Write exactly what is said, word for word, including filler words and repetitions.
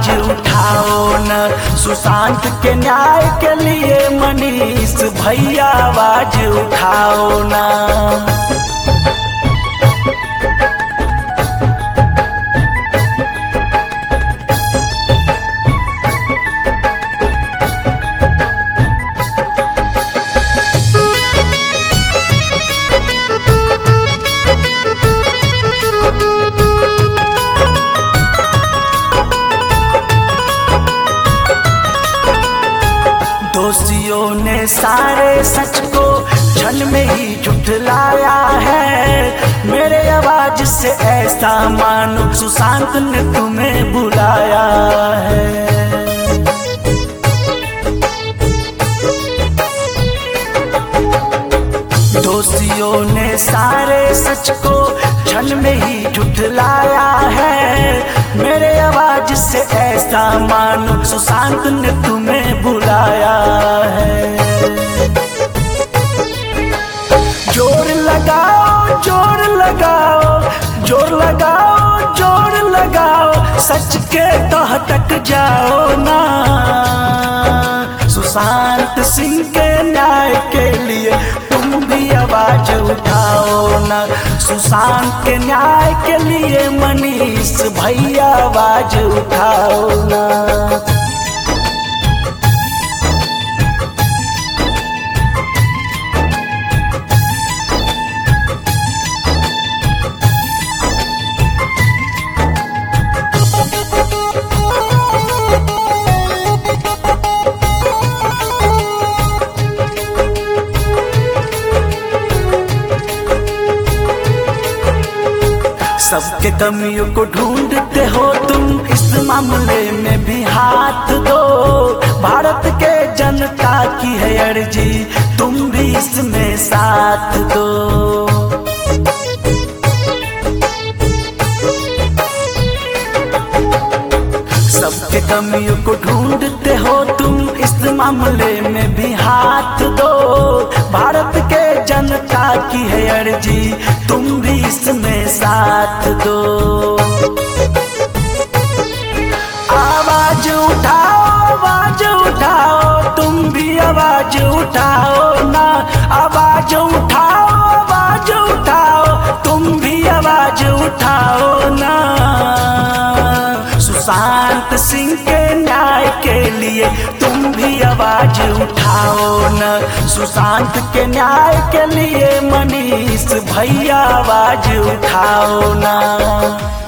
आवाज उठाओ न, सुशांत के न्याय के लिए मनीष भैया आवाज उठाओ न। दोषियों ने सारे सच को क्षण में ही झुठलाया है, मेरे आवाज से ऐसा मानो सुशांत ने तुम्हें बुलाया है। दोषियों ने सारे सच को क्षण में ही झुठलाया है, मेरे आवाज से ऐसा मानो सुशांत ने तुम्हें बुलाया है। जोर लगाओ जोर लगाओ जोर लगाओ जोर लगाओ, सच के तह तक जाओ ना। सुशांत सिंह के न्याय के लिए तुम भी आवाज उठाओ ना, सुशांत के न्याय के लिए मनीष भैया आवाज उठाओ ना। सबके कमियों को ढूंढते हो तुम, इस मामले में भी हाथ दो। भारत के जनता की है अर्जी, तुम भी इसमें साथ दो। सबके कमियों को ढूंढते हो तुम, इस मामले में भी हाथ दो। भारत के जनता की है अर्जी, तुम भी इसमें साथ दो। आवाज उठाओ आवाज उठाओ, तुम भी आवाज उठाओ ना। आवाज उठाओ आवाज उठाओ, तुम भी आवाज उठाओ ना। सुशांत सिंह के न्याय के लिए तुम भी आवाज उठाओ न, सुशांत के न्याय के लिए मनीष भैया आवाज उठाओ ना।